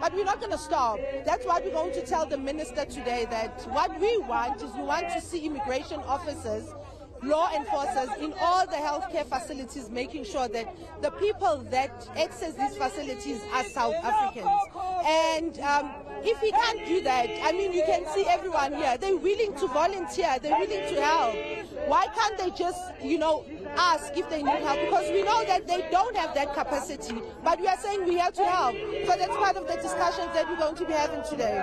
But we're not going to stop. That's why we're going to tell the minister today that what we want is we want to see immigration officers, law enforcers in all the healthcare facilities, making sure that the people that access these facilities are South Africans. And if he can't do that, I mean, you can see everyone here, they're willing to volunteer, they're willing to help. Why can't they just, ask if they need help? Because we know that they don't have that capacity, but we are saying we have to help. So that's part of the discussions that we're going to be having today.